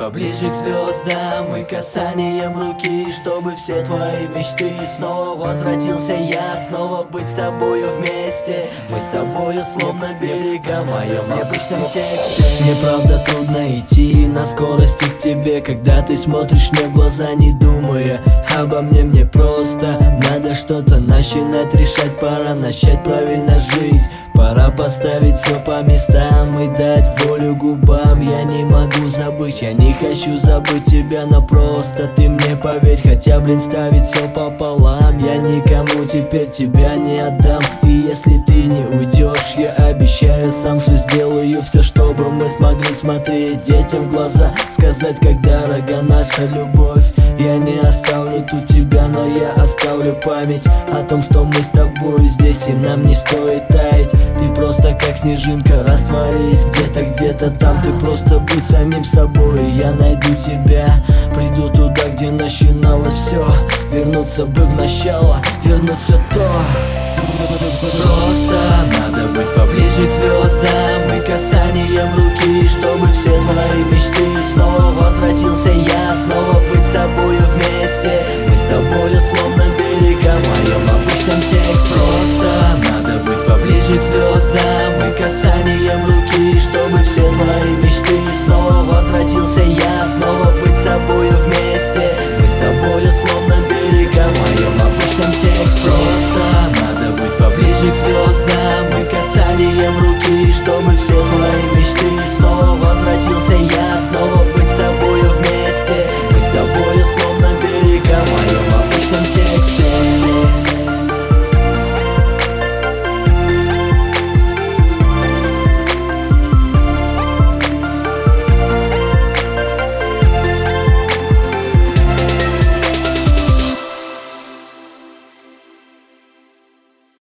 поближе к звездам и касанием руки, чтобы все твои мечты снова возвратился я, снова быть с тобою вместе. Мы с тобою словно берега в моем обычном тексте. Мне правда трудно идти на скорости к тебе, когда ты смотришь мне в глаза, не думая обо мне. Мне просто надо что-то начинать решать, пора начать правильно жить. Пора поставить все по местам и дать волю губам. Я не могу забыть, я не хочу забыть тебя, но просто ты мне поверь, хотя, блин, ставить все пополам. Я никому теперь тебя не отдам. И если ты не уйдешь, я обещаю сам, что сделаю все, чтобы мы смогли смотреть детям в глаза, сказать, как дорога наша любовь. Я не оставлю тут тебя, но я оставлю память о том, что мы с тобой здесь, и нам не стоит таять. Ты просто как снежинка, растворись где-то там. Ты просто будь самим собой, и я найду тебя. Приду туда, где начиналось все, вернуться бы в начало, вернуть все то. Просто надо быть поближе к звездам и касанием руки, чтобы все твои мечты снова